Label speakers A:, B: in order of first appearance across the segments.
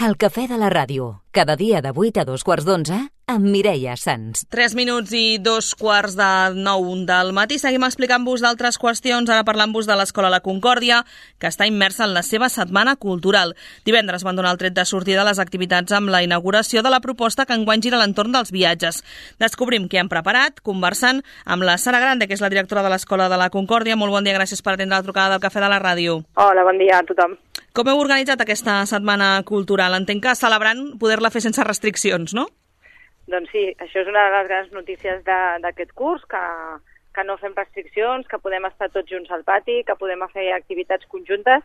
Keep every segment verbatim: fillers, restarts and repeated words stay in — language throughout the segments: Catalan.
A: El cafè de la ràdio, cada dia de vuit a dos quarts d'onze, amb Mireia Sans.
B: Tres minuts i dos quarts de nou del matí. Seguim explicant-vos d'altres qüestions, ara parlant-vos de l'Escola La Concòrdia, que està immersa en la seva setmana cultural. Divendres van donar el tret de sortida a les activitats amb la inauguració de la proposta que enguany gira a l'entorn dels viatges. Descobrim què han preparat, conversant amb la Sara Grande, que és la directora de l'Escola de La Concòrdia. Molt bon dia, gràcies per atendre la trucada del Cafè de la Ràdio.
C: Hola, bon dia a tothom.
B: Com heu organitzat aquesta setmana cultural? Entenc que celebrant poder-la fer sense restriccions, no?
C: Doncs sí, això és una de les grans notícies d'aquest curs, que, que no fem restriccions, que podem estar tots junts al pati, que podem fer activitats conjuntes,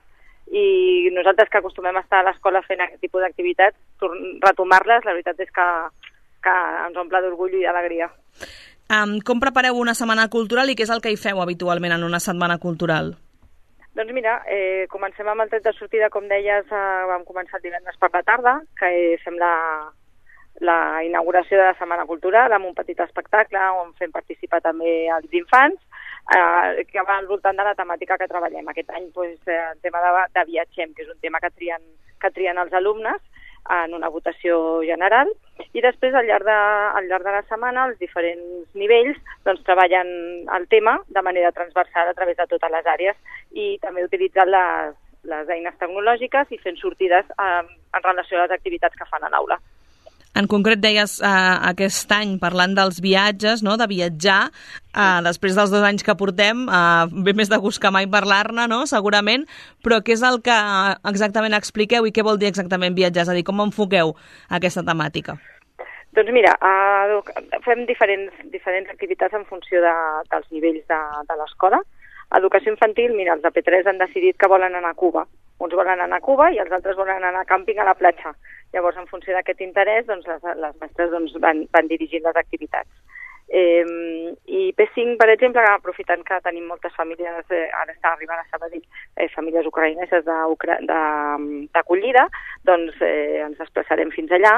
C: i nosaltres que acostumem a estar a l'escola fent aquest tipus d'activitats, retomar-les, la veritat és que, que ens omple d'orgull i d'alegria.
B: Um, com prepareu una setmana cultural i què és el que hi feu habitualment en una setmana cultural?
C: Doncs mira, eh, comencem amb el tret de sortida, com deies, eh, vam començar el divendres per la tarda, que eh, fem la, la inauguració de la Setmana Cultural amb un petit espectacle on fem participar també els infants, eh, que va al voltant de la temàtica que treballem. Aquest any pues, eh, el tema de, de Viatgem, que és un tema que trien, que trien els alumnes en una votació general, i després al llarg de, al llarg de la setmana els diferents nivells doncs, treballen el tema de manera transversal a través de totes les àrees i també utilitzant les, les eines tecnològiques i fent sortides eh, en relació a les activitats que fan a l'aula.
B: En concret, deies eh, aquest any, parlant dels viatges, no? De viatjar, eh, després dels dos anys que portem, eh, ve més de gust que mai parlar-ne, no? Segurament, però què és el que exactament expliqueu i què vol dir exactament viatjar? És a dir, com enfoqueu aquesta temàtica?
C: Doncs mira, eh, fem diferents, diferents activitats en funció de, dels nivells de, de l'escola. Educació infantil, mira, els de P tres han decidit que volen anar a Cuba. Uns volen anar a Cuba i els altres volen anar a càmping a la platja. Llavors, en funció d'aquest interès, doncs, les, les mestres doncs, van, van dirigint les activitats. Eh, I P cinc, per exemple, aprofitant que tenim moltes famílies, eh, ara està arribant a Sabadell, eh, famílies ucraïneses d'acollida, doncs eh, ens desplaçarem fins allà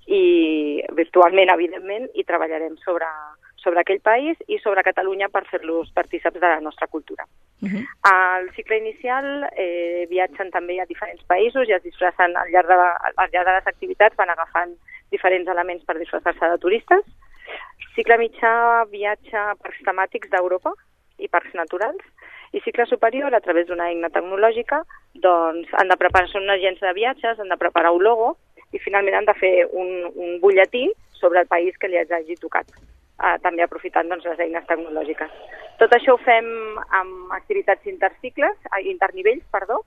C: i virtualment, evidentment, i treballarem sobre... sobre aquell país i sobre Catalunya per fer-los partíceps de la nostra cultura. Uh-huh. Al cicle inicial eh, viatgen també a diferents països i es disfressen al llarg, de, al llarg de les activitats, van agafant diferents elements per disfressar-se de turistes. Cicle mitjà viatja a parcs temàtics d'Europa i parcs naturals, i cicle superior, a través d'una eina tecnològica, doncs han de preparar, són una agència de viatges, han de preparar un logo i finalment han de fer un, un butlletí sobre el país que li hagi tocat. Uh, també aprofitant doncs, les eines tecnològiques. Tot això ho fem amb activitats intercicles, internivells, perdó,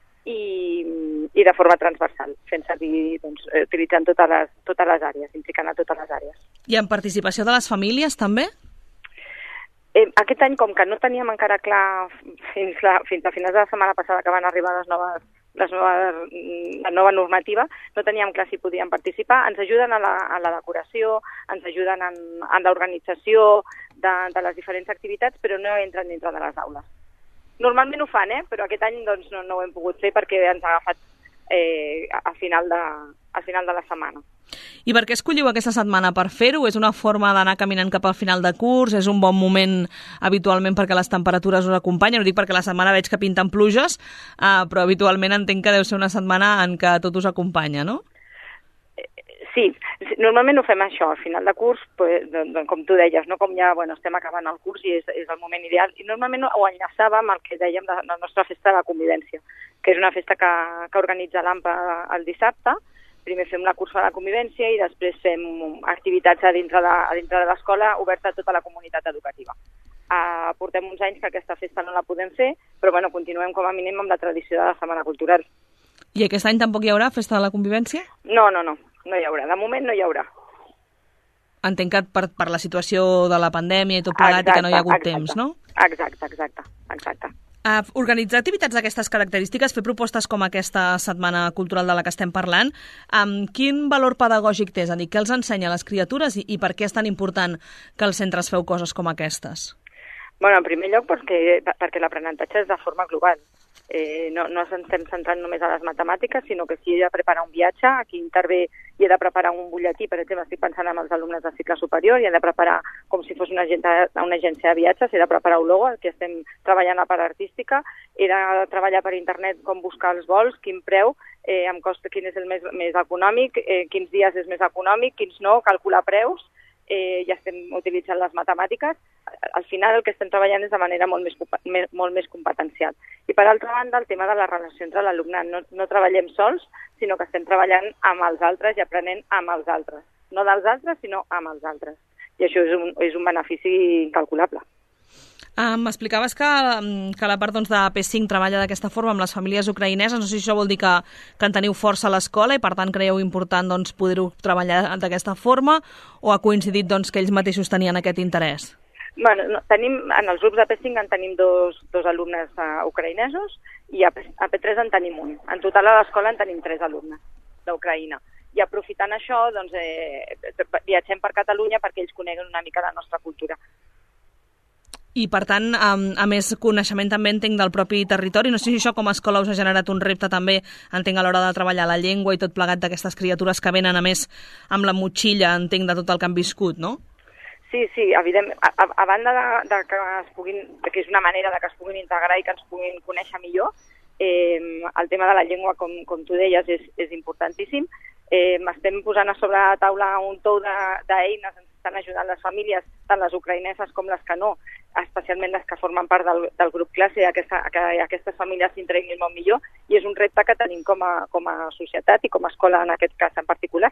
C: i, i de forma transversal, fent servir, doncs, utilitzant totes les, totes les àrees, implicant a totes les àrees.
B: I amb participació de les famílies, també?
C: Eh, aquest any, com que no teníem encara clar fins, la, fins a finals de la setmana passada que van arribar les noves Les noves, la nova normativa, no teníem clar si podíem participar. Ens ajuden a la, a la decoració, ens ajuden en, en l'organització de, de les diferents activitats, però no entren dintre de les aules. Normalment ho fan, eh? Però aquest any doncs, no, no ho hem pogut fer perquè ens ha agafat eh, a, final de, a final de la setmana.
B: I per què escolliu aquesta setmana per fer-ho? És una forma d'anar caminant cap al final de curs? És un bon moment habitualment perquè les temperatures us acompanyen? Ho dic perquè la setmana veig que pinten pluges, uh, però habitualment entenc que deu ser una setmana en què tot us acompanya, no?
C: Sí, normalment ho fem això, al final de curs, pues, doncs, com tu deies, no? Com ja bueno, estem acabant el curs i és, és el moment ideal. I normalment ho enllaçàvem amb el que dèiem de la nostra festa de la convivència, que és una festa que, que organitza l'A M P A el dissabte. Primer fem la cursa de la convivència i després fem activitats a dintre de, a dintre de l'escola oberta a tota la comunitat educativa. Uh, portem uns anys que aquesta festa no la podem fer, però bueno, continuem com a mínim amb la tradició de la Setmana Cultural.
B: I aquest any tampoc hi haurà festa de la convivència?
C: No, no, no, no hi haurà. De moment no hi haurà.
B: Entenc que per, per la situació de la pandèmia i tot plegat i que no hi ha hagut
C: exacte,
B: temps, no?
C: Exacte, exacte, exacte.
B: Uh, organitzar activitats d'aquestes característiques, fer propostes com aquesta setmana cultural de la que estem parlant, um, quin valor pedagògic té? És a dir, què els ensenya a les criatures i, i per què és tan important que els centres feu coses com aquestes?
C: Bueno, en primer lloc perquè, perquè l'aprenentatge és de forma global. Eh, no, no ens estem centrant només a les matemàtiques, sinó que si he de preparar un viatge, aquí intervé i he de preparar un butlletí, per exemple, estic pensant en els alumnes de cicle superior, i he de preparar com si fos una agència, una agència de viatges, he de preparar un logo, que estem treballant a part artística, he de treballar per internet com buscar els vols, quin preu, eh, em costa quin és el més, més econòmic, eh, quins dies és més econòmic, quins no, calcular preus, eh, ja estem utilitzant les matemàtiques. Al final el que estem treballant és de manera molt més, molt més competencial. I per altra banda, el tema de la relació entre l'alumnat. No, no treballem sols, sinó que estem treballant amb els altres i aprenent amb els altres. No dels altres, sinó amb els altres. I això és un, és un benefici incalculable.
B: Uh, M'explicaves que, que la part doncs, de P cinc treballa d'aquesta forma amb les famílies ucraïneses. No sé si això vol dir que, que en teniu força a l'escola i per tant creieu important doncs, poder-ho treballar d'aquesta forma, o ha coincidit doncs, que ells mateixos tenien aquest interès?
C: Bueno, no, tenim, en els grups de P cinc en tenim dos, dos alumnes uh, ucraïnesos i a, P, a P tres en tenim un. En total a l'escola en tenim tres alumnes d'Ucraïna. I aprofitant això, doncs, eh, viatgem per Catalunya perquè ells coneguen una mica la nostra cultura.
B: I, per tant, a, a més coneixement també entenc del propi territori. No sé si això com a escola us ha generat un repte també, entenc, a l'hora de treballar la llengua i tot plegat d'aquestes criatures que venen, a més, amb la motxilla, entenc, de tot el que han viscut, no?
C: Sí, sí, evidentment. A, a, a banda de, de, que es puguin, de que és una manera de que es puguin integrar i que ens puguin conèixer millor, eh, el tema de la llengua, com, com tu deies, és, és importantíssim. Eh, estem posant a sobre la taula un tou d'eines, ens estan ajudant les famílies, tant les ucraïneses com les que no, especialment les que formen part del, del grup classe, aquesta, que aquestes famílies s'integrin molt millor, i és un repte que tenim com a, com a societat i com a escola en aquest cas en particular.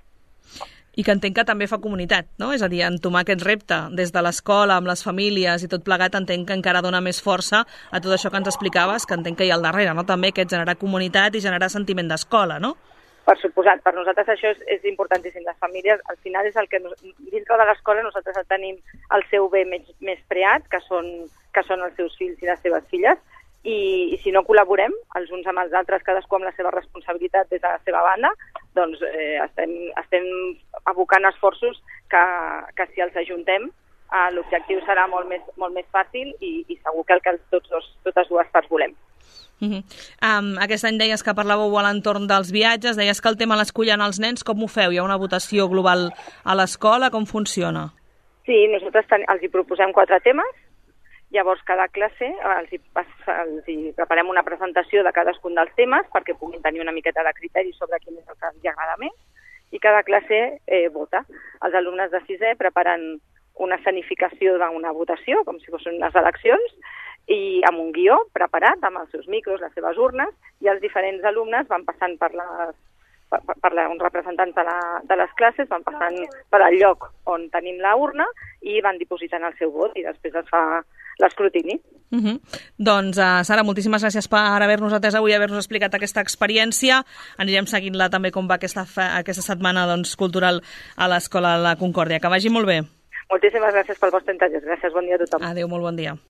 B: I que entenc que també fa comunitat, no? És a dir, entomar aquest repte des de l'escola, amb les famílies i tot plegat, entenc que encara dona més força a tot això que ens explicaves, que entenc que hi ha al darrere, no? També aquest generar comunitat i generar sentiment d'escola, no?
C: Per suposat, per nosaltres això és, és importantíssim. Les famílies, al final, és el que nos, dintre de l'escola nosaltres tenim el seu bé més, més preat, que són, que són els seus fills i les seves filles, i, i si no col·laborem els uns amb els altres, cadascú amb la seva responsabilitat des de la seva banda, doncs eh, estem, estem abocant esforços que, que si els ajuntem eh, l'objectiu serà molt més, molt més fàcil i, i segur que el que tots dos, totes dues parts volem.
B: Uh-huh. Um, aquest any deies que parlàveu a l'entorn dels viatges, deies que el tema l'escollen els nens, com ho feu? Hi ha una votació global a l'escola? Com funciona?
C: Sí, nosaltres ten, els hi proposem quatre temes, llavors cada classe els hi, els hi preparem una presentació de cadascun dels temes perquè puguin tenir una miqueta de criteri sobre quin és el que els agrada més, i cada classe eh, vota. Els alumnes de sisè preparen una escenificació d'una votació, com si fossin unes eleccions, i amb un guió preparat, amb els seus micros, les seves urnes, i els diferents alumnes van passant per les, per, per la, uns representants de, la, de les classes, van passant per al lloc on tenim la urna i van dipositant el seu vot i després es fa l'escrutini.
B: Uh-huh. Doncs, uh, Sara, moltíssimes gràcies per haver-nos atès avui, haver-nos explicat aquesta experiència. Anirem seguint-la també com va aquesta, aquesta setmana doncs, cultural a l'Escola La Concòrdia. Que vagi molt bé.
C: Moltíssimes gràcies pel vostre interès. Gràcies, bon dia a tothom.
B: Adéu, molt bon dia.